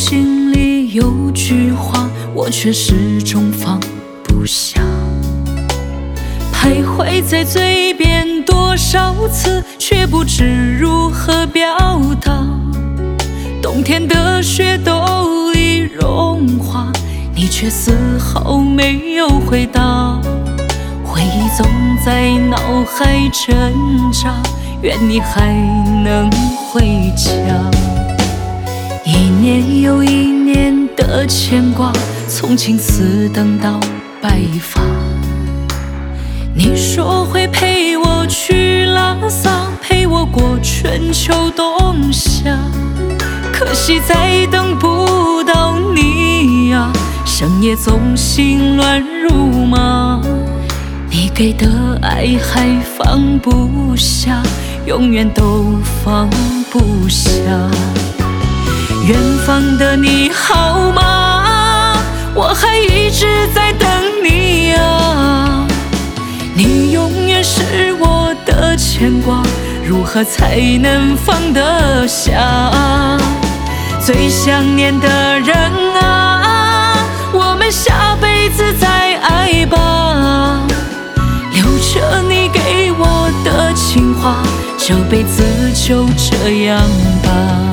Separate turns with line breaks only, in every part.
心里有句话，我却始终放不下，徘徊在嘴边多少次，却不知如何表达。冬天的雪都已融化，你却丝毫没有回答。回忆总在脑海挣扎，愿你还能回家。一年又一年的牵挂，从青丝等到白发。你说会陪我去拉萨，陪我过春秋冬夏，可惜再等不到你呀，深夜总心乱如麻。你给的爱还放不下，永远都放不下。远方的你好吗？我还一直在等你啊。你永远是我的牵挂，如何才能放得下？最想念的人啊，我们下辈子再爱吧。留着你给我的情话，这辈子就这样吧。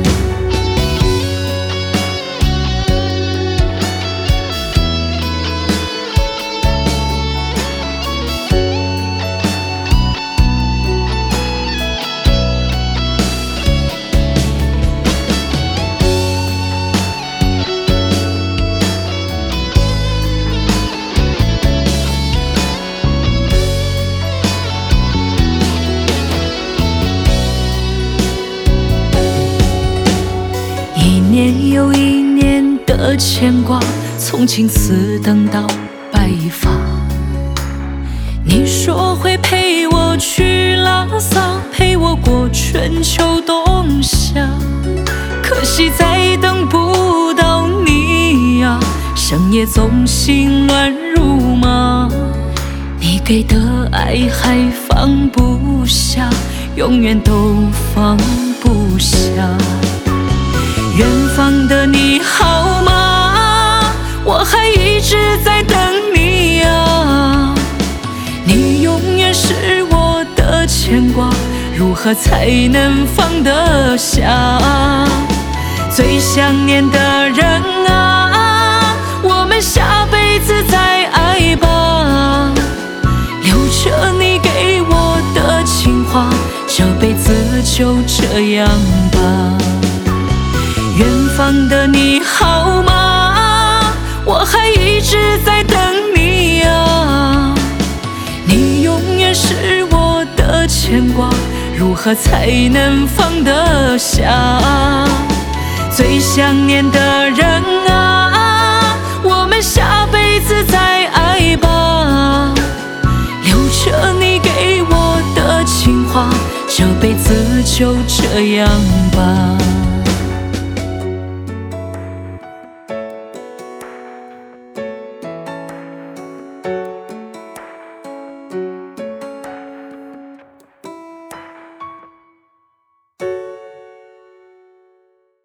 一年又一年的牵挂，从青丝等到白发。你说会陪我去拉萨，陪我过春秋冬夏，可惜再等不到你呀，深夜总心乱如麻。你给的爱还放不下，永远都放不下。远方的你好吗？我还一直在等你啊。你永远是我的牵挂，如何才能放得下？最想念的人啊，我们下辈子再爱吧。留着你给我的情话，这辈子就这样吧。远方的你好吗？我还一直在等你啊。你永远是我的牵挂，如何才能放得下？最想念的人啊，我们下辈子再爱吧。留着你给我的情话，这辈子就这样吧。